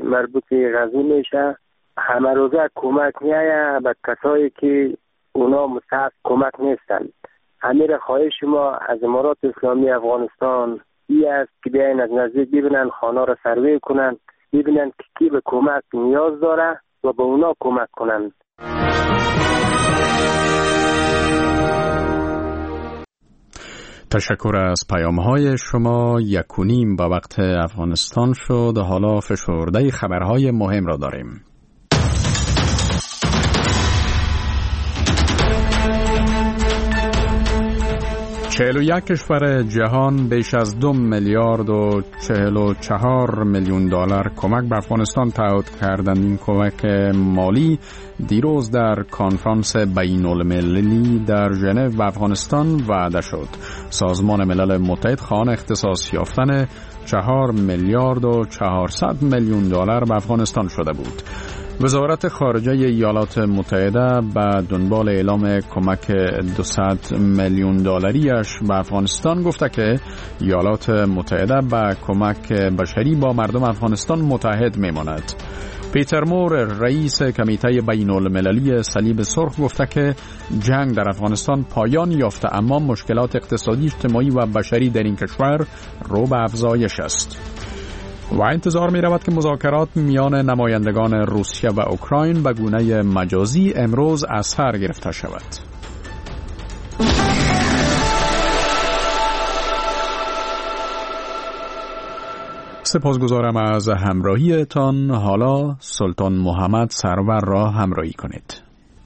مربوط غزی میشه. همه روزه کمک میایه به کسایی که اونا مستحق کمک نیستن. امیر خواهش ما از امارات اسلامی افغانستان ای است که بیاین از نزدیک ببینن خانه را سروی کنن، ببینن که کی به کمک نیاز داره و به اونا کمک کنن. تشکر از پیام‌های شما. 1:30 به وقت افغانستان شد. حالا فشرده خبرهای مهم را داریم. 41 کشور جهان بیش از 2 میلیارد و 44 میلیون دلار کمک به افغانستان تعهد کردند. این کمک مالی دیروز در کنفرانس بین المللی در ژنو به افغانستان وعده شد. سازمان ملل متحد خواهان اختصاص یافتن 4 میلیارد و 400 میلیون دلار به افغانستان شده بود. وزارت خارجه ایالات متحده به دنبال اعلام کمک 200 میلیون دلاریش به افغانستان گفته که ایالات متحده به کمک بشری با مردم افغانستان متحد میماند. پیتر مور رئیس کمیته بین المللی صلیب سرخ گفته که جنگ در افغانستان پایان یافته، اما مشکلات اقتصادی، اجتماعی و بشری در این کشور رو به افزایش است و انتظار می رود که مذاکرات میان نمایندگان روسیه و اوکراین به گونه مجازی امروز از سر گرفته شود. سپاسگزارم از همراهیتان. حالا سلطان محمد سرور را همراهی کنید.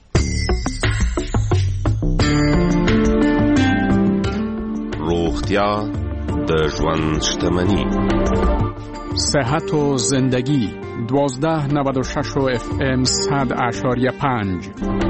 روغتیا د ژوند شتمنی. صحت و زندگی 1296 و FM 100.5.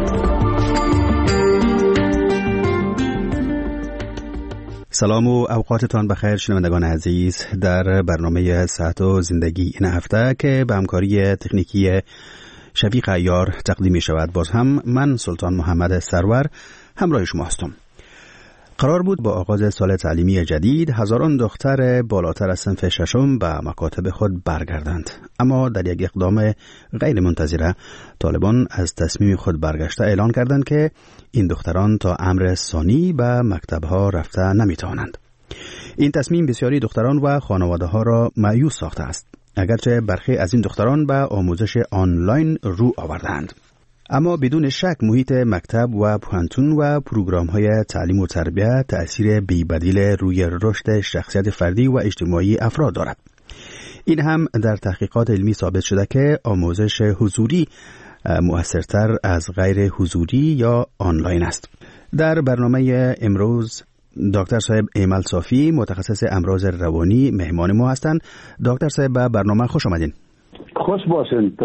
سلام و اوقاتتان بخیر شنوندگان عزیز. در برنامه صحت و زندگی این هفته که به همکاری تکنیکی شفیق عیار تقدیم می شود، باز هم من سلطان محمد سرور همراه شما هستم. قرار بود با آغاز سال تعلیمی جدید هزاران دختر بالاتر از صنف ششم به مکاتب خود برگردند، اما در یک اقدام غیر منتظره طالبان از تصمیم خود برگشته اعلان کردند که این دختران تا امر ثانی به مکتبها رفته نمیتوانند. این تصمیم بسیاری دختران و خانواده ها را مایوس ساخته است، اگرچه برخی از این دختران به آموزش آنلاین رو آوردند. اما بدون شک محیط مکتب و پوهنتون و پروگرام‌های تعلیم و تربیت تأثیر بی‌بدیل روی رشد شخصیت فردی و اجتماعی افراد دارد. این هم در تحقیقات علمی ثابت شده که آموزش حضوری مؤثرتر از غیر حضوری یا آنلاین است. در برنامه امروز دکتر صاحب ایمل صافی متخصص امراض روانی مهمان ما هستند. دکتر صاحب به برنامه خوش آمدین. خوش باشین.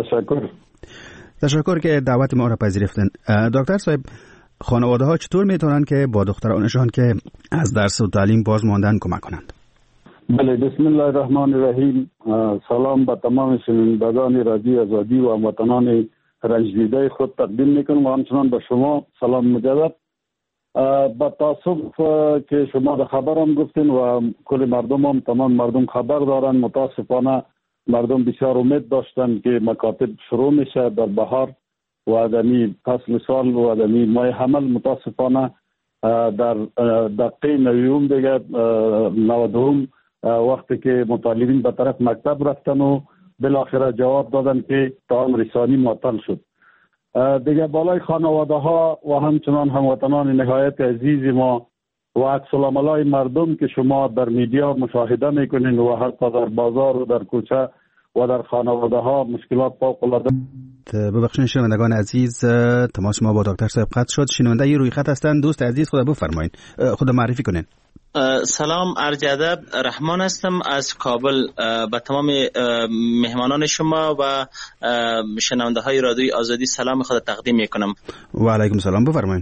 تشکر که دعوت ما را پذیرفتن. دکتر صاحب، خانواده ها چطور میتونن که با دخترانشان که از درس و تعلیم باز ماندن کمک کنند؟ بله، بسم الله الرحمن الرحیم. سلام به تمام شنوندگان رادیو آزادی و هموطنان رنج دیده خود تقدیم میکنم و همچنان به شما سلام مجدد. با تاسف که شما در خبرم گفتین و کل مردم هم تمام مردم خبر دارن، متاسفانه مردم بسیار امید داشتن که مکاتب شروع میشه در بهار و آدمی فصل سال و آدمی ماه حمل. متاسفانه در دقیقه 90 دیگه 90 وقتی که مطالبین به طرف مکتب رفتن و بالاخره جواب دادن که تعامل رسانی معطل شد. دیگه بالای خانواده ها و همچنان هموطنان نهایت عزیز ما و عکس العملای مردم که شما در میدیا مشاهده میکنین و حتی در بازار و در کوچه و در خانواده ها مشکلات فوق‌العاده. ببخشید شنوندگان عزیز، تماس ما با دکتر صاحب قطع شد. شنونده ی روی خط هستند. دوست عزیز خود بفرمایید، خود معرفی کنین. سلام، عرض ادب، رحمان هستم از کابل. به تمام مهمانان شما و شنونده های رادیوی آزادی سلام خود تقدیم میکنم. و علیکم سلام، بفرمایید.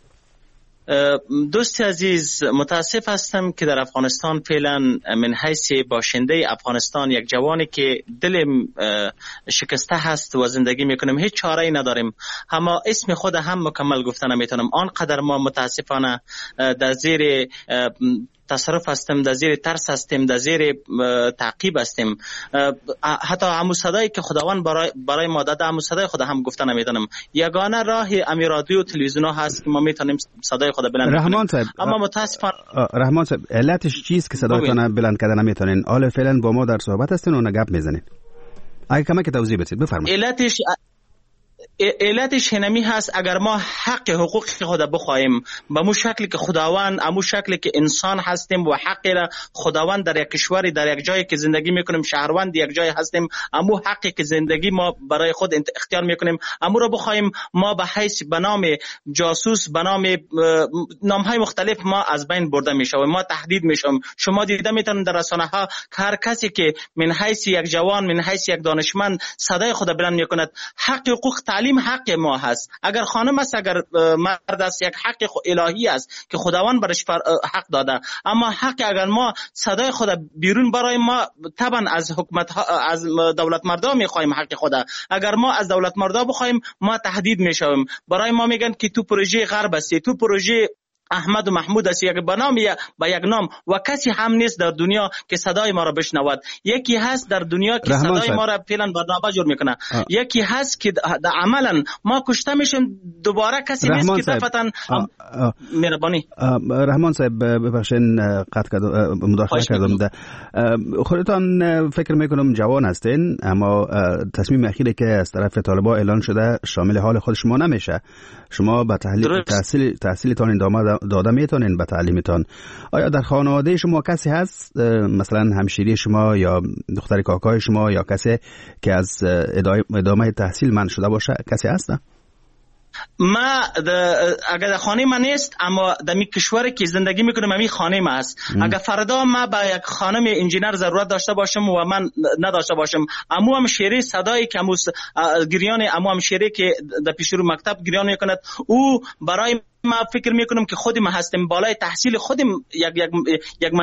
دوست عزیز، متاسف هستم که در افغانستان فعلا من حیث باشنده افغانستان یک جوانی که دل شکسته هست و زندگی میکنم هیچ چاره ای نداریم. اما اسم خود هم مکمل گفتن نمیتونم، آنقدر ما متاسفانه در زیر تصرف هستیم، در زیر ترس هستیم، در زیر تعقیب هستیم. حتی همون صدایی که خداوند برای ما داده، همون صدای خدا هم گفته نمیدونم. یگانه راه امی رادیو و تلویزیون ها هست که ما میتونیم صدای خدا بلند کنیم. رحمان صاحب، اما متاسفانه رحمان صاحب، علتش چیست که صدایتان بلند کردن نمیتونین؟ حالا فعلا با ما در صحبت هستین و نگپ میزنین. اگه کمک توضیح بدید بفرمایید. علتش هنمی هست اگر ما حق حقوق خود بخواهیم به مو شکلی که خداوند امو شکلی که انسان هستیم و حقی را خداوند در یک کشوری در یک جایی که زندگی میکنیم شهروند یک جایی هستیم امو حقی که زندگی ما برای خود اختیار میکنیم امو را بخواهیم ما به حیث به نام جاسوس به نام نامهای مختلف ما از بین برده میشویم، ما تهدید میشویم. شما دیده میتونید در رسانه ها هر کسی که من حیث یک جوان من حیث یک دانشمند صدای خود بلند میکند حق حقوق تعلیم حق ما هست. اگر خانم است اگر مرد است یک حق الهی است که خداوند برش حق داده. اما حق اگر ما صدای خود بیرون برای ما طبعا از حکومت از دولت مردا میخوایم حق خود. اگر ما از دولت مردا بخوایم ما تهدید میشویم. برای ما میگن که تو پروژه غرب هستی، تو پروژه احمد و محمود است، یک بنام با یک نام و کسی هم نیست در دنیا که صدای ما را بشنود. یکی هست در دنیا که صدای ما را فعلا برنامه جور میکنه، یکی هست که عملا ما کشته میشیم دوباره کسی نیست که دفتن مهربانی. رحمان صاحب ببخشین قطع مداخله کردم. خودتان فکر میکنم جوان هستین اما تصمیم اخیری که از طرف طالبان اعلان شده شامل حال خود شما نمیشه. شما به تحصیلتان ادامه داده میتونین به تعلیمتان. آیا در خانواده شما کسی هست مثلا همشیری شما یا دختر کاکای شما یا کسی که از ادامه تحصیل منع شده باشه؟ کسی هست نه؟ ما اگر در خانه من نیست اما در می کشوری که زندگی میکنم امی خانه ما است. اگر فردا ما با یک خانم انجینر ضرورت داشته باشم و من نداشته باشم امو هم شیری صدایی که امو گریان امو هم شیری که در پیش رو مکتب گریان میکند او برای ما فکر میکنم که خودم هستم بالای تحصیل خودم یک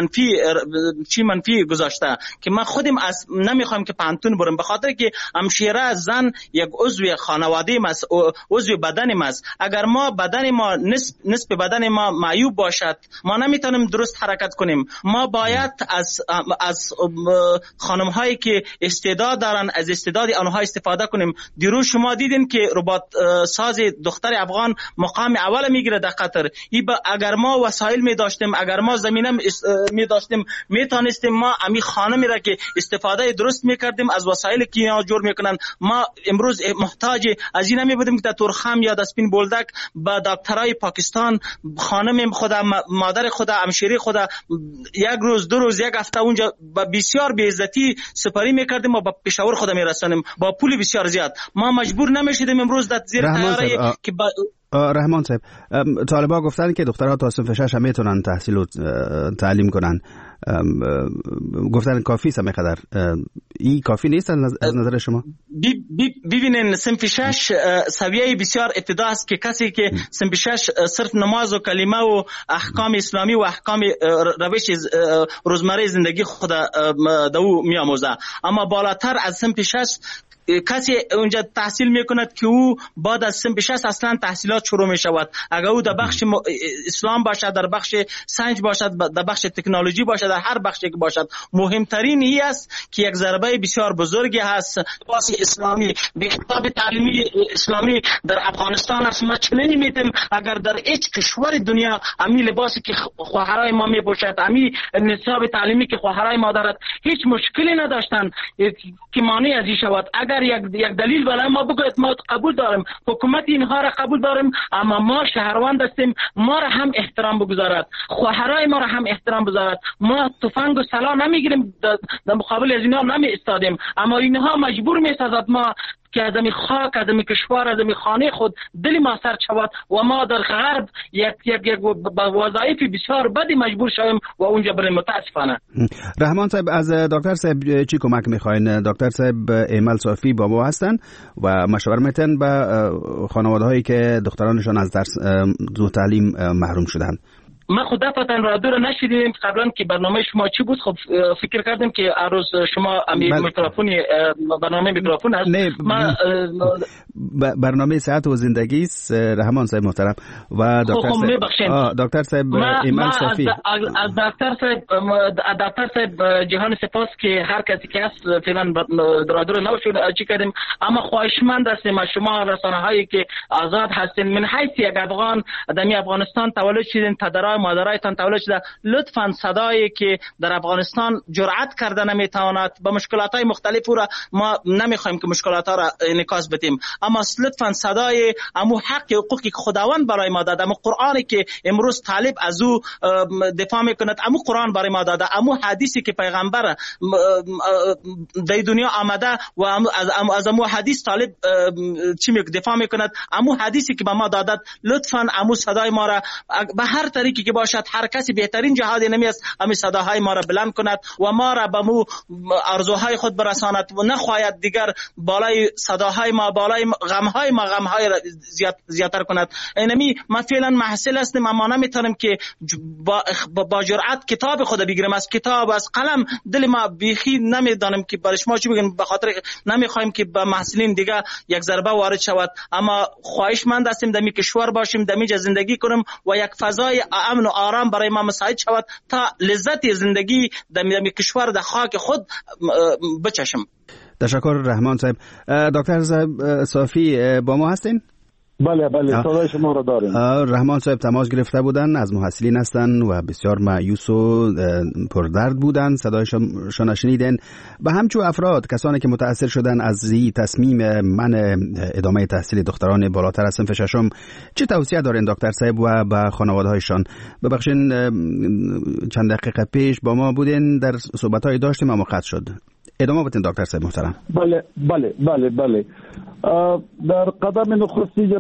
منفی گذاشته که من خودم از نمیخوام که پانتون برم به خاطر که همشیره زن یک عضو خانواده است، عضو بدن است. اگر ما بدن ما نسب بدن ما معیوب باشد ما نمیتونیم درست حرکت کنیم. ما باید از خانم هایی که استعداد دارن از استعداد آنها استفاده کنیم. دیروز شما دیدین که ربات ساز دختر افغان مقام اول میگیره در قطر. اگر ما وسایل می داشتیم اگر ما زمینه می داشتیم میتونستیم ما امی خانمی را که استفاده درست میکردیم از وسایل که اینا جور میکنن. ما امروز محتاج از این نمی بودیم که در تورخم یا در سپین بولدک با دکترای پاکستان خانم خدا مادر خدا همشیری خدا یک روز دو روز یک هفته اونجا با بسیار بی عزتی سپاری میکردیم و با پشاور خدا میرسانیم با پول بسیار زیاد. ما مجبور نمیشدیم امروز در زیر تیاره که رحمان صاحب طالبا گفتن که دخترها تا صنف 6 هم میتونن تحصیل و تعلیم کنن. گفتن کافی است همینقدر. این کافی نیست از نظر شما؟ ببینین صنف 6 سویه بسیار ابتدا است که کسی که صنف 6 صرف نماز و کلمه و احکام اسلامی و احکام روش روزمره زندگی خود دو میآموزه. اما بالاتر از صنف 6 کسی اونجا تحصیل میکند که او بعد از صنف 6 اصلا تحصیلات شروع می شود. اگر او در بخش اسلام باشد، در بخش سنج باشد، در بخش تکنولوژی باشد، در هر بخشی که باشد، مهمترین این است که یک ضربه بسیار بزرگی هست لباس اسلامی به کتاب تعلیمی اسلامی در افغانستان است. ما چنین میتیم اگر در هیچ کشور دنیا امی لباسی که خواهرای ما میپوشد امی نصاب تعلیمی که خواهرای ما دارد هیچ مشکلی نداشتن که مانع از این شود. اگر یک دلیل برای ما بگوید ما قبول داریم، حکومت اینها را قبول داریم، اما ما شهروند هستیم، ما را هم احترام بگذارد، خواهرای ما را هم احترام بگذارد. ما تفنگ و سلاح نمیگیریم، در مقابل از اینها نمی ایستادیم، اما اینها مجبور میسازد ما که از این خاک، از این کشور، از این خانه خود دل ما سرد شود و ما در غرب یک وظایف بسیار بدی مجبور شویم و اونجا بریم. متاسفانه. رحمان صاحب از دکتر صاحب چی کمک میخواین؟ دکتر صاحب ایمل صافی با ما هستن و مشوره میتن به خانواده هایی که دخترانشان از درس و تعلیم محروم شدن. ما خود دفعتا رادیو رو نشیدیم قبلا که برنامه شما چی بود. خب فکر کردیم که روز شما میکروفونی برنامه میکروفون هست. ما برنامه صحت و زندگی است رحمان صاحب محترم و دکتر صاحب ایمان صافی. از دکتر صاحب جهان سپاس که هر کسی که هست فعلا رادیو رو نشون چی کردیم. اما خواهشمند هستیم شما رسانه هایی که آزاد هستین، من حیث یک افغان در افغانستان تولد شدین، پدرای مادرایتان تولد شده، لطفاً صدایی که در افغانستان جرأت کرده نمیتواند با مشکلات های مختلف را ما نمیخوایم که مشکلات ها را انعکاس بدیم، اما لطفاً صدای امو حق حقوقی که خداوند برای ما داده، امو قرآنی که امروز طالب از او دفاع میکند، امو قرآن برای ما داده، امو حدیثی که پیغمبر در دنیا آمده و از امو حدیث طالب چی دفاع میکند، امو حدیثی که به ما دادد، لطفاً امو صدای ما را به هر طریقی که باشد، هر کسی بهترین جهاد نمی است امو صداهای ما را بلند کند و ما را به مو ارزوهای خود برساند و نخواهد دیگر بالای صداهای ما، بالای غمهای ما غمهای را زیادتر کند. اینمی ما فعلا محصل هستیم، اما نمیتونیم که با جرأت کتاب خود بگیریم، از کتاب از قلم دل ما بیخی نمیدانیم که برای شما چی بگیم، به خاطر نمیخوایم که به محصلین دیگه یک ضربه وارد شود. اما خواهشمند هستیم دمی کشور باشیم، دمی زندگی کنیم و یک فضای امن و آرام برای ما مساعد شود تا لذت زندگی دمی کشور در خاک خود بچشم. تشکر رحمان صاحب. دکتر صافی با ما هستین؟ بله صدای شما را داریم. رحمان صاحب تماس گرفته بودن، از محصلین هستن و بسیار مایوس و پردرد بودن، صدایشان شنیدن. به همچون افراد کسانی که متاثر شدن از این تصمیم من ادامه تحصیل دختران بالاتر از صنف ششم، چه توصیه دارین دکتر صاحب و به خانواده‌هایشان؟ ببخشید چند دقیقه پیش با ما بودین، در صحبت‌های داشتیم اما قطع شد. ادامه بدین دکتر صاحب محترم. بله. در قدم نخستی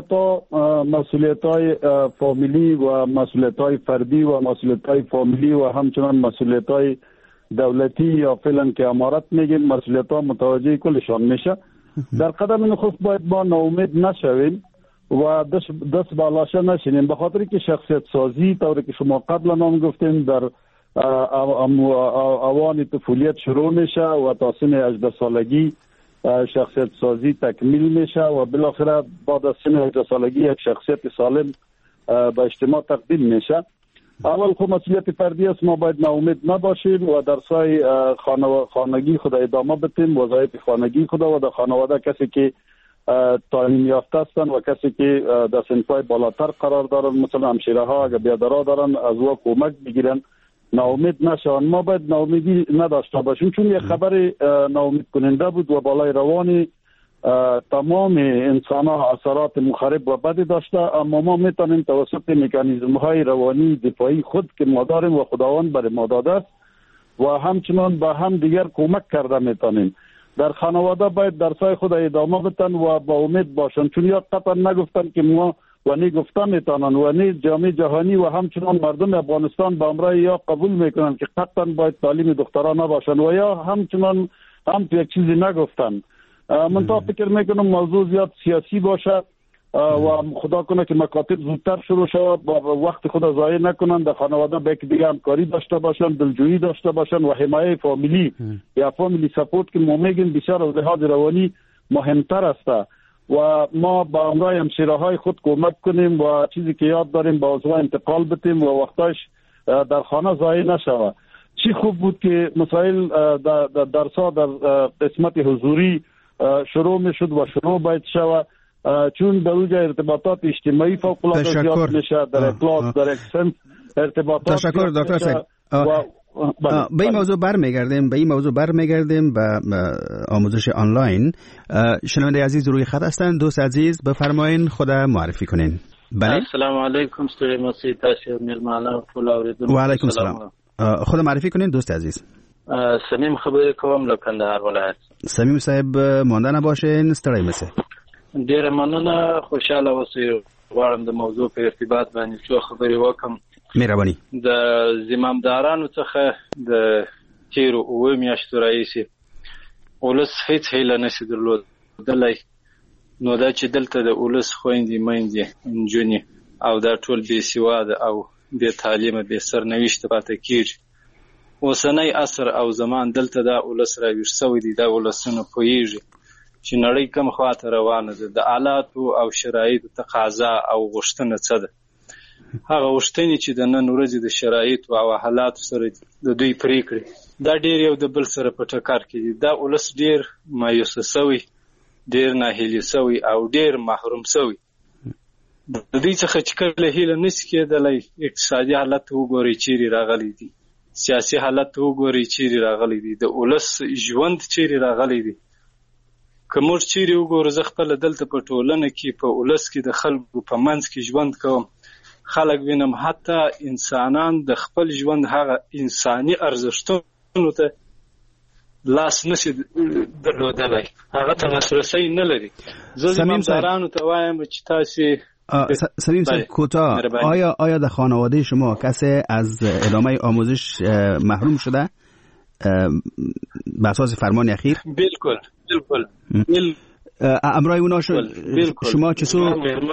مسئولیت‌های فامیلی و مسئولیت‌های فردی و مسئولیت‌های فامیلی و همچنان مسئولیت‌های دولتی یا فعلا که امارت میگیم مسئولیت‌ها متوجه کلشان میشه. در قدم نخست باید ما ناامید نشویم و دست بالاشه نشینیم، به خاطر که شخصیت سازی طوری که شما قبلا نام گفتین در اوان طفولیت شروع میشه و تا سن 18 سالگی شخصیت سازی تکمیل میشه و بالاخره بعد از سن 18 سالگی یک شخصیت سالم به اجتماع تقدیم میشه. اول خود مسئولیت فردی است، ما باید ناامید نباشیم و در سای خانگی خود ادامه بدیم، وظایف خانگی خود و در خانواده کسی که تعلیم یافته هستند و کسی که در صنف‌های بالاتر قرار دارن، مثلا همشیره ها اگر بیادرها دارن از او کمک بگیرن، ناامید نشون. ما باید ناامیدی نداشته باشیم، چون یک خبر ناامید کننده بود و بالای روانی تمام انسان ها اثرات مخرب و بدی داشته، اما ما میتونیم توسط مکانیزم های روانی دفاعی خود که ما داریم و خداوند برای ما داده است و همچنان به هم دیگر کمک کرده میتونیم. در خانواده باید درسای خود ادامه بدن و با امید باشن، چون یا قطعا نگفتن که ما و نی گفتن میتونن و نی جامعه جهانی و همچنان مردم افغانستان با امرای یا قبول میکنن که قطعا باید تعلیم دختران نباشن و یا همچنان هم یک چیزی نگفتن. من تا فکر میکنم موضوع زیاد سیاسی باشه و خدا کنه که مکاتب زودتر شروع شود، با وقت خود ضایع نکنن، در خانواده به یک دیگه همکاری داشته باشن، دلجویی داشته باشن و حمایت فامیلی یا فامیلی سپورت که ما میگیم بسیار از لحاظ روانی مهمتر است و ما با امرای همشیره‌های خود کمک کنیم و چیزی که یاد داریم با اوضاع انتقال بدیم و وقتاش در خانه ضایع نشود. چی خوب بود که مسائل در درس‌ها در قسمت حضوری شروع میشد و شروع باید شود، چون در اونجا ارتباطات اجتماعی فوق العاده زیاد میشه، در کلاس در اکسنس ارتباطات. تشکر دکتر صاحب. به این موضوع برمیگردیم به آموزش آنلاین. شنونده عزیز روی خط هستند. دوست عزیز بفرمایید خود معرفی کنین. بله. السلام علیکم ستوری مسیح تشکر میرمالا فول اوریدون. و علیکم السلام. خود معرفی کنین دوست عزیز. سمیم خبری کوم له کندهار ولایت. سمیم صاحب مانده نباشین، ستړی مشه. ډیر مننه، خوشاله اوسئ. غواړم د موضوع په ارتباط باندې څو خبرې وکم. مهرباني. د زمامدارانو څخه د تیرو اوه میاشتو راهیسې ولس هیڅ هیله نشي درلودلی، نو دا چې دلته د ولس خویندې میندې نجونې او دا ټول بې سواده او بې تعلیمه بې سرنوشته پاتې کېږي. اوسنی عصر او زمان دلته دا ولس راویښ شوی دی. دا ولسونه پوهېږي چې نړۍ کوم خواته روانه ده، د آلاتو او شرایطو تقاضا او غوښتنه څه ده. هغه غوښتنې چې د نن ورځې د شرایطو او حالاتو سره د دوی پرېکړې دا ډېر یو د بل سره په ټکر کې دي. دا ولس ډېر مایوسه شوی، ډېر ناهیلي شوی او ډېر محروم شوی. د دوی څخه چې کله هیله نشي کېدلی، اقتصادي حالت وګورئ چیرې راغلی دی، سیاسي حالت وګورئ چیرې راغلی دی، د ولس ژوند چیرې راغلی دی. که موږ چیرې وګورو، زه خپله دلته په ټولنه کې په ولس کې د خلکو په منځ کې ژوند کوم، خلک وینم حتی انسانان د خپل ژوند هغه انساني ارزښتونو ته لاس نشي درلودلی، هغه ته لاسرسی نه لري. زه زمامدارانو ته وایم چې تاسې سمیم صاحب کوتاه، آیا در خانواده شما کسی از ادامه آموزش محروم شده به اساس فرمان اخیر؟ بالکل. امرای اونا شما چطور؟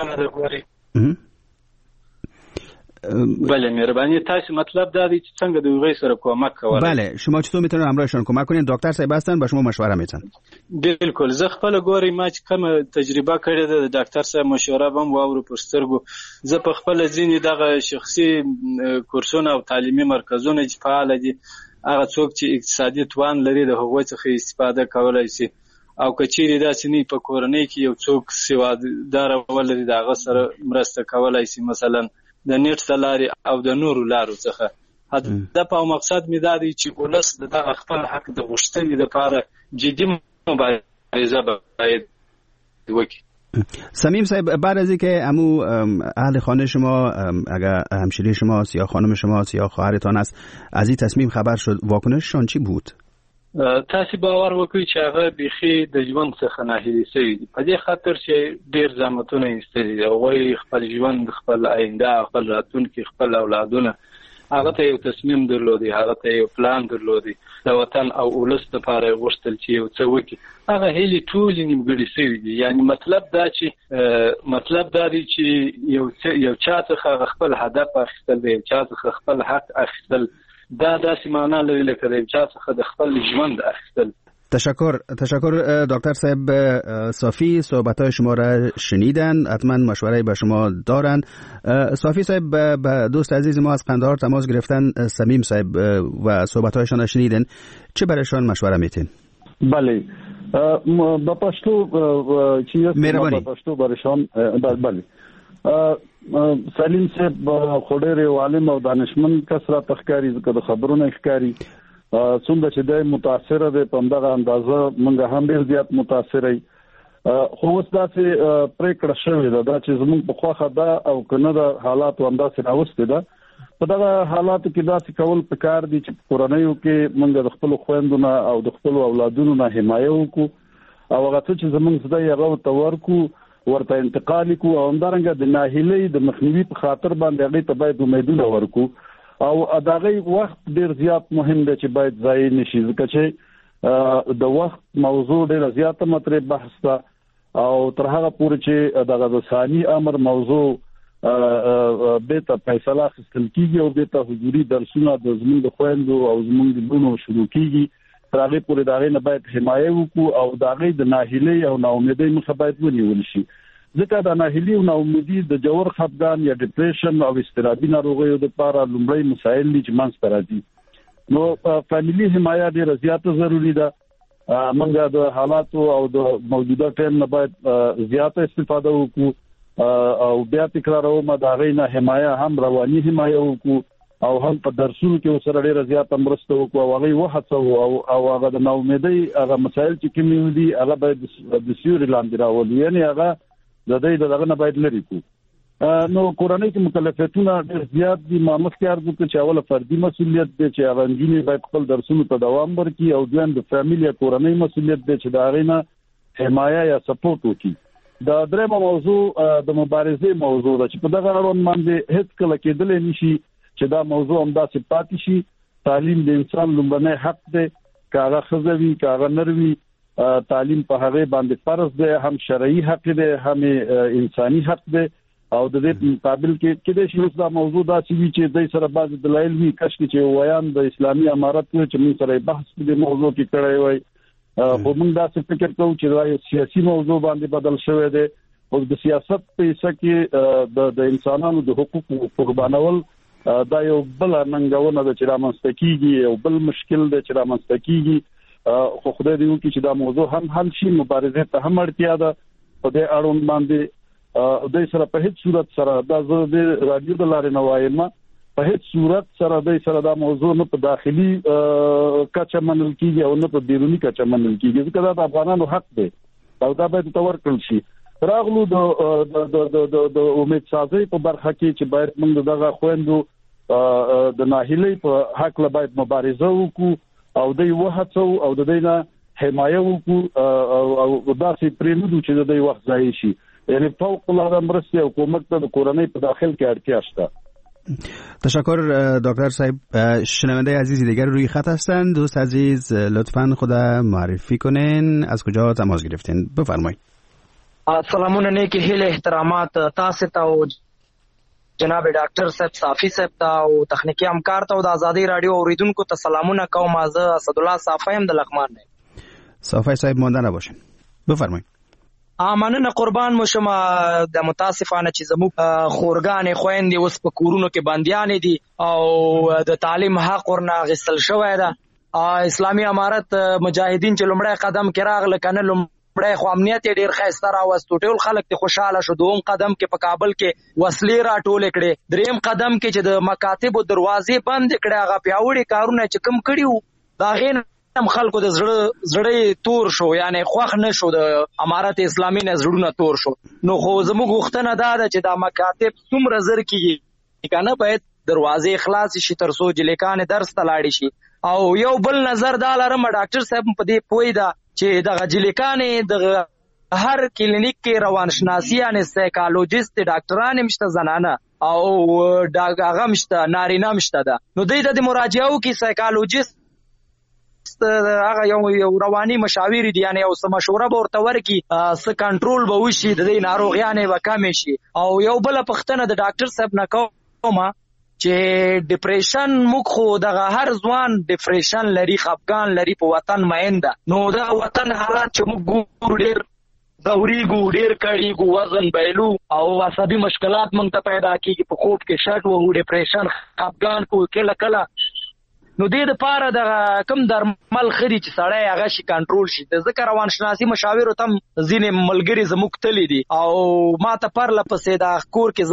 بله مهربانی، تاسو مطلب دا دی چې څنګه د هغوی سره کمک کولای. بله، شما چطور میتونید همراهشون کمک کنید؟ دکتر صاحب هستن به شما مشوره میتن. بالکل. زه خپل ګوري ما چې کوم تجربه کړې ده د ډاکټر صاحب مشوره بم واورو پر سترګو. زه په خپل ځینې دغه شخصي کورسونه او تعلیمي مرکزونه چې فعال دي، هغه څوک چې اقتصادي توان لري د هغوی څخه استفاده کولای شي، او کچېرې داسې نه په کورنۍ کې یو څوک سواددار ولري د هغه سره مرسته کولای شي، مثلا د نیټ د لارې او د نورو لارو څخه. هدف او مقصد مې دا دی چې ولس د دغه خپل حق د غوښتنې لپاره جدي مبارزه باید وکړي. سمیم صاحب، بعد از اینکه اهل خانه شما، اگر همشیره شماست یا خانم شماست یا خواهرتان است، از این تصمیم خبر شد، واکنششان چی بود؟ تاسو باور وکړئ چې هغه بیخي د ژوند څخه ناهیلي شوي دي، په دې خاطر چې ډېر زحمتونه یې ایستلي دي. هغوی خپل ژوند، خپل آینده، خپل راتلونکي، خپل اولادونه، هغه ته یو تصمیم درلودی، هغه ته یو پلان درلودی، د وطن او ولس لپاره یې غوښتل چې یو څه وکړي. هغه هیلې ټولې نیمګړې شوي دي. یعنې مطلب دا دی چې یو چا څخه خپل هدف اخیستل دی، یو چا څخه خپل حق اخیستل، دا داسې معنا لري لکه د یو چا څخه د خپل ژوند اخیستل. تشکر دکتر صاحب صافی، صحبت‌های شما را شنیدن، حتما مشوره‌ای به شما دارن. صافی صاحب به دوست عزیز ما از قندهار تماس گرفتن، سمیم صاحب، و صحبت‌هایشان را شنیدن، چه برایشان مشوره میتین؟ بله، با پشتو مهربانی پشتو برایشان. بله سلیم صاحب خډیر عالم او دانشمند کس را تخکاری ځکه د خبرونه ښکاری څومره چې د متاثر ده په دغه اندازه موږ هم ډیر زیات متاثر یې. خو اوس داسې پریکړه شوې ده دا چې زموږ په خواخه ده او کنه د حالاتو اندازه راوستي ده. په دغه حالاتو کې داسې کول پکار دي چې کورنیو کې موږ د خپل خويندونو او د خپل اولادونو نه حمایت وکړو، او هغه چې زموږ زده یې تورکو ورته انتقال کو، او همدارنګه د ناهیلۍ د مخنیوي په خاطر باندې هغه ته باید امیدونه ورکو. او اداغه وخت ډیر زیات مهم دی چې باید ضایع نشي، ځکه چې د وخت موضوع ډیر زیات مطرح بحث ده، او تر هغه پورې چې دغه د ثاني امر موضوع به ته فیصله اخیستل کیږي او به ته حضوري درسونه د زموږ د خويندو او زموږ د لونو شروع کیږي، تر هغه پورې دغه نه باید حمایت وکړو او دغه د ناهیلۍ او ناامیدۍ مخه باید ونیول شي. ځکه د ناهیلۍ او ناامیدۍ د جوړ خپګان یا ډیپریشن او اضطرابي ناروغیو لپاره لومړی مسایل دي چې منځته راځي. نو فاميلي حمایت ډیره زیاته ضروری ده. موږ د حالاتو او د موجوده ټیم نه باید زیاته استفاده وکړو، او بیا تکراروم دا غینه حمایت هم رواني حمایت وکړو او هم په درسونو کې سره ډیره زیاته مرسته وکړو، او هغه وحڅو او هغه د ناامیدۍ هغه مسایل چې کوم دي هغه باید د سیوري لاندې راولي، یعنی هغه د دې دغه نه باید لري کو. نو کورنۍ کې مکلفیتونه ډیر زیات دي. ما مخکې عرض وکړ چې اوله فردي مسؤلیت دی چې هغه انجینر باید خپل درسونو ته دوام ورکړي، او دویم د فاميلي کورنۍ مسؤلیت دی چې دا غینه حمایت یا سپورټ وکړي. دا درېمه موضوع د مبارزې موضوع ده چې په دغه اړوند باندې هیڅ کله کېدل نشي چې دا موضوع هم داسې پاتې شي. تعلیم د انسان لومړنی حق دی، کاغه خزوي کاغه نروي، تعلیم په هغه باندې فرض دی، هم شرعي حق دی هم انساني حق دی. او د دې مقابل کې د شي دا موضوع دا چې د سره بعض دلایل وی کښ چې ویان د اسلامي امارت چې موږ سره بحث په موضوع کې کړی وای خو موږ دا څه فکر کوو چې دا یو سیاسي موضوع باندې بدل شوی دی او د سیاست په څیر کې د انسانانو د حقوقو قربانول دا یو بل ننګونه د چرامنځ کیږي او بل مشکل د چرامنځ کیږي خو خدای دې وکړي چې دا موضوع هم حل شي مبارزه ته هم اړتیا ده په دې اړوند باندې د سره په هیڅ صورت سره د رادیو د لارې نوایم په هیڅ صورت سره د سره دا موضوع نه په داخلي کچه منل کیږي او نه په بیرونی کچه منل کیږي ځکه دا د افغانانو حق دی او دا باید تورکل شي راغلو د امید سازي په برخه کې چې باید موږ دغه خويندو د ناهیلۍ په حق لا باید مبارزه وکړو او د وهڅو او د دینه حمایه وکړو او داسې پریمودو چې د دې وخت ځای شي یعنی فوق العاده مرسته حکومت ته د کورنۍ په داخل کې اړتیا شته. تشکر دکتر صاحب. شنونده عزیزی دیگر روی خط هستند. دوست عزیز لطفاً خود معرفی کنین، از کجا تماس گرفتین؟ بفرمایید. سلامونه نیکی هیله احترامات تاسو ته او جناب ډاکټر صاحب صافی صاحب ته او تخنیکی همکار ته او د ازادي رادیو اوریدونکو ته سلامونه کوم. از اسد الله صافی هم د لغمان نه. صافی صاحب مونده نباشین، بفرمایید. مننه قربان مو شم. د متاسفانه چې زموږ خورګانې خويندې اوس په کورونو کې بنديانې دي او د تعلیم حق ورنه غسل شوی ده. اسلامي امارت مجاهدین چې لومړی قدم کې راغله کنه لومړی خو امنیت ډیر خسته راوستو، ټول خلک ته خوشاله شو. دوم قدم کې په کابل کې وسلې راټول کړي، دریم قدم کې چې د مکاتبو دروازې بند کړي، هغه پیاوړي کارونه چې کم کړیو دا غین هم خلکو د زړه تور شو، یعنی خوښ نه شو د امارت اسلامي نه زړونه تور شو. نو خو زموږ غوښتنه دا ده چې دا مکاتب څومره زر کیږي کنه باید دروازې خلاص شي تر څو جلیکان درس ته لاړ شي. او یو بل نظر دا لرم ډاکټر صاحب په دې پوي دا چې د جلیکان د هر کلینیک کې روانشناسي یعنی سایکالوجیست ډاکټران مشته زنانه او هغه مشته نارینه مشته ده. نو دوی د مراجعو کې سایکالوجیست هغه یو رواني مشاور دي، یعنی او سم مشوره به ورته ورکي س کنټرول به وشي د دې ناروغیانې وکم شي. او یو بل پښتنه د ډاکټر صاحب نه کوم چې ډیپریشن موږ خو دغه هر ځوان ډیپریشن لري، خفګان لري، په وطن مینده. نو دا وطن حالات چې موږ ګورو ډیر دوريګو، ډیر کړيګو، وزن بیلو او عصبي مشکلات موږ ته پیدا کیږي، په خوب کې شک وو، ډیپریشن، خفګان کو کله کله. نو دې د پاره د کم درمل خري چې سړی هغه شي کنټرول شي. د ذکر روانشناسي مشاور تم ځینې ملګری زموږ تللی دي او ما ته پر لپسې د کور کې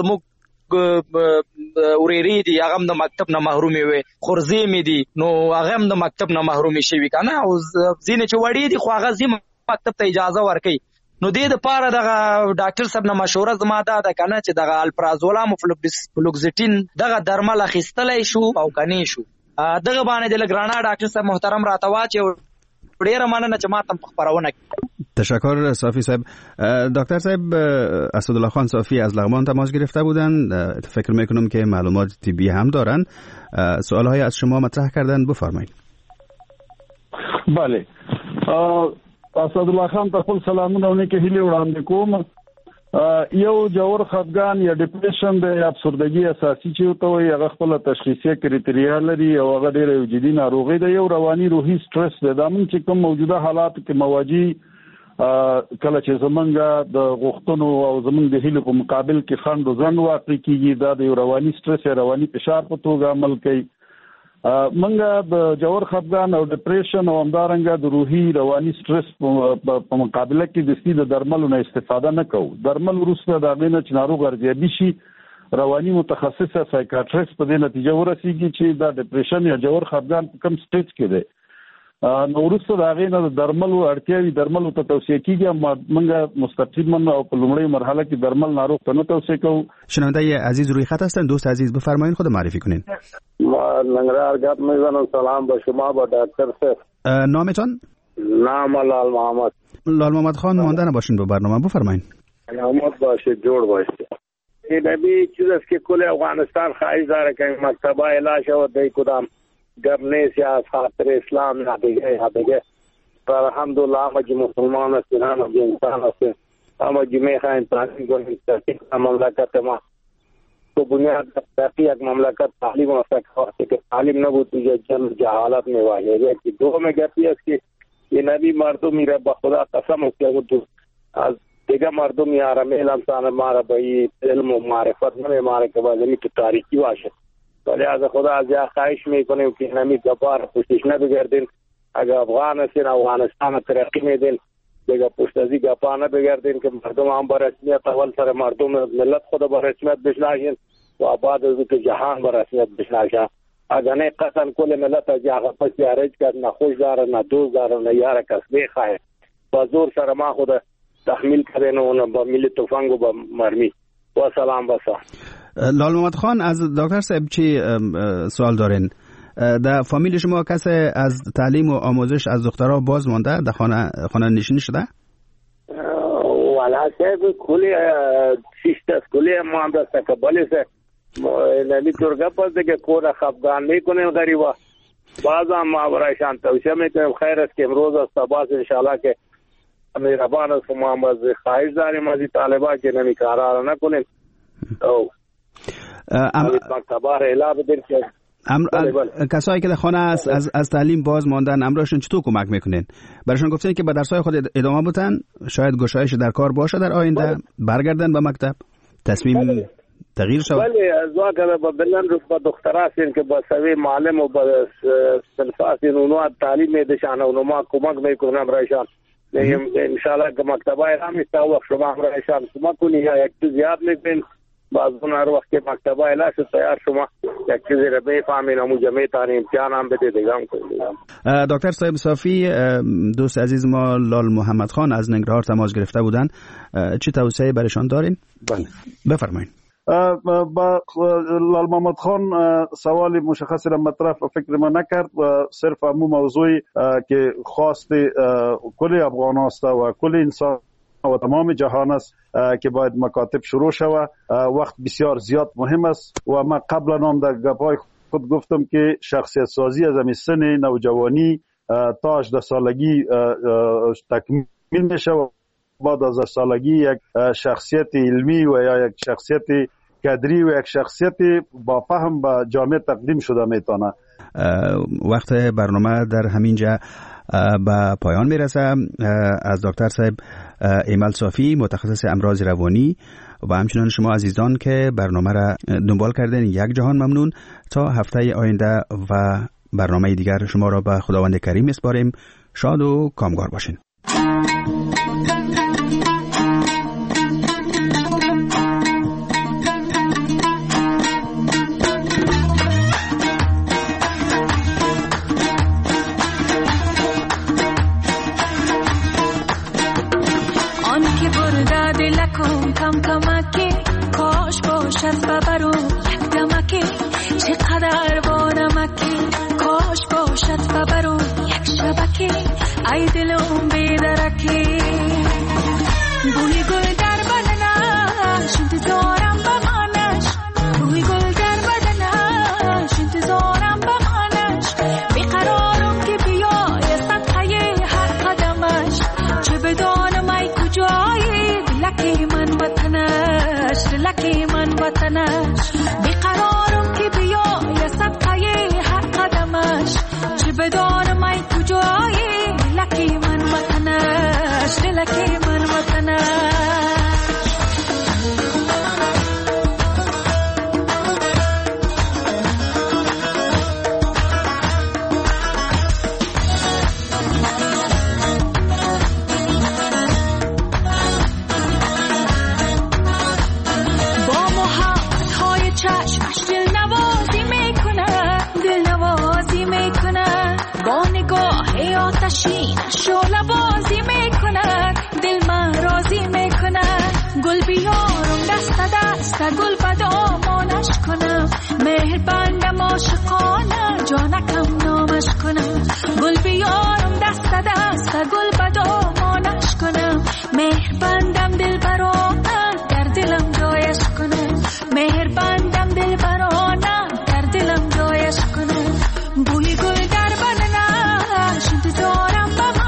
زموږ اوريري دي، هغه د مکتب نه محرومي وي، خورزي مې دي، نو هغه هم د مکتب نه محرومي شوي کنه. او ځینې چې وړي دي خو هغه زم مکتب ته اجازه ورکړي. نو دې د پاره د ډاکټر صاحب نه مشوره زما ده کنه چې د الپرازولام او فلوکسیټین دغه درمل اخیستلای شو او کني شو. دغه باندې د لګرانا ډاکټر صاحب محترم راته واچي ډیره مننه چې ما تم خبرونه. تشکر صافی صاحب. دکتر صاحب اسدالله خان صافی از لغمان تماس گرفته بودند. فکر میکنم که معلومات طبی هم دارن. سوالهای از شما مطرح کردن، بفرمایید. بله اسدالله خان ته خپل سلامونه ونه کې هیله وړاندې کوم. یو جوړ خفګان یا ډیپریشن د افسردګي اساسي چې ته وي هغه خپل تشخیصي کریټریا لري او هغه ډېر یو جدي ناروغي ده، یو رواني روحي سټرس ده. دا موږ چې کوم موجوده حالات کې مواجه کله چې زمونږ د غوښتنو او زمونږ د هیلو په مقابل کې خنډ ځن واقع کیږي، دا د یو رواني سټرس یا رواني فشار په توګه عمل کوي. منګه د جوړ خفګان او ډیپریشن او همدارنګه د روحي رواني سټرس په مقابله کې د سید درملو نه استفاده نه کوو. درمل وروسته د غینه چې ناروغ ارزیابي شي، رواني متخصصه سایکاټریست په دې نتیجه ورسیږي چې دا ډیپریشن یا جوړ خفګان په کوم سټیج کې دی. نو وروسته د غینه د درملو اړتیاوي درملو ته توصیه کیږي. منګه مستقیما او په لومړی مرحله کې درمل ناروغ ته نه توصیه کوو. شنونده عزیز روی خط هستن. دوست عزیز بفرمایید، خود معرفی کنین. ما ننگرهار گپ میزنم. سلام به شما با دکتر صاحب. نامتان؟ نام لال محمد. لال محمد خان مانده نباشین به برنامه، بفرمایید. سلامت باشید، جوړ باشید. این نبی چیز است که کل افغانستان خواهی داره که مکتبه اعلان شود دی کدام گرنیس یا خاطر اسلام یا دیگه پر الحمدلله ما که مسلمان هستیم، هم انسان هستیم، اما جمعه خواهیم تحصیل کنیم تحصیل مملکت ما. تو بنیاد تحقیق یک مملکت تعلیم افت خواسته که تعلیم نبود اینجا جهالت میواجه. یکی دوم گپی است که این نبی مردم میره با خدا قسم که از دیگه مردم میاره میل انسان ماره به علم و معرفت نمیماره که بازمی تو تاریکی باشه. ولی از خدا از یا خواهش میکنیم که نمی گپار پشتش نبگردین. اگر افغان هستین افغانستان ترقی میدین دیگه پشت ازی گپا نبگردین که مردم هم با رسمیت اول سر مردم ملت خدا با رسمیت بشناشین و بعد از که جهان با رسمیت بشناشن. اگر نه قطعا کل ملت از جاغه پس یارج کرد نه خوش داره نه دوست داره نه یار کس بخواه با زور سر ما خود تحمیل کردن و با ملی تفنگ و با مرمی. و سلام بسا. لال محمد خان از دکتر صاحب چی سوال دارین؟ در فامیل شما کسی از تعلیم و آموزش از دخترها باز مانده در خانه نشین شده؟ والا صاحب کلی شیشت از کلی ما هم دسته که بلی سه نمی ترگه پس دیگه کور خفگان میکنیم غریبا. باز هم ما برایشان توشیه میکنیم. خیر است که امروز است باز انشاءالله که مهربان است که ما هم از خواهش داریم از این طالبا که نمی کارا را نکنیم. مکتبا را اعلا بدین که کسایی که در خانه از تعلیم باز ماندن امراشون چطور کمک میکنین؟ برایشون گفتین که به درسای خود ادامه بدن، شاید گشایش در کار باشه در آینده، برگردن به مکتب، تصمیم تغییر شود. ولی از واقعا با بلند رو با دختراسین که با سوی معلم و با سنفاسین اونها تعلیم میدشن و اونها کمک میکنن برایشان. انشاءالله که مکتبه ایرامی تا وقت شما برایشان کمک کنی یا یک چیز یاد میکنین باز اون هر وقت که مکتبه ایلا شد تیار شما یک چیزی رو بفهمین و مجمعی تانی امتحان هم بده دیگم کنیم. دکتر صاحب صافی، دوست عزیز ما لال محمد خان از ننگرهار تماس گرفته بودن، چی توصیه برشان دارین؟ بله بفرمایید. با لال محمد خان سوالی مشخصی را مطرح فکر ما نکرد و صرف همون موضوعی که خواست کل افغان است و کل انسان و تمام جهان است که باید مکاتب شروع شود. وقت بسیار زیاد مهم است و ما قبلا هم در گپ‌های خود گفتم که شخصیت سازی از همین سن نوجوانی تا 18 سالگی تکمیل میشه و بعد از 18 سالگی یک شخصیت علمی و یا یک شخصیت کادری و یک شخصیت با فهم به جامعه تقدیم شده میتونه. وقت برنامه در همین جا به پایان میرسه. از دکتر صاحب ایمل صافی متخصص امراض روانی و همچنان شما عزیزان که برنامه را دنبال کردین یک جهان ممنون. تا هفته آینده و برنامه دیگر شما را به خداوند کریم میسپاریم. شاد و کامگار باشین. از ببرو یک دمکی چقدر بانمکی کاش باشد ببرو یک شبکی ای دلم بیدرکی بوی گل در بدنش انتظارم بمانش بوی گل در بدنش انتظارم بمانش بیقرارم که بیای سطحه هر قدمش چه بدانم ای کجایی لکی من وطنش لکی من وطنش بیقرارم که بیای صدقه هر قدمش چه بدانم ای کجایی لکی من وطنش لکی من وطنش. شعله بازی میکنه دل من راضی میکنه گل بیارم دست دست گل به دامانش کنم مهر بندم عاشقانه جانکم نامش کنم گل بیارم دست دست گل به دامانش کنم مهر بندم دل برانه در دلم جایش کنم مهر بندم دل برانه در دلم جایش کنم بوی گل در بدنش انتظارم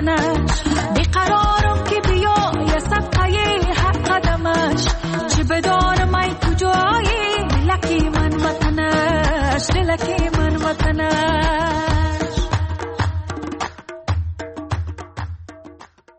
بدنش بیقرارم که بیای صدقه حق قدمش چه بدانم ای کجایی دلکی من وطنش دلکی من وطنش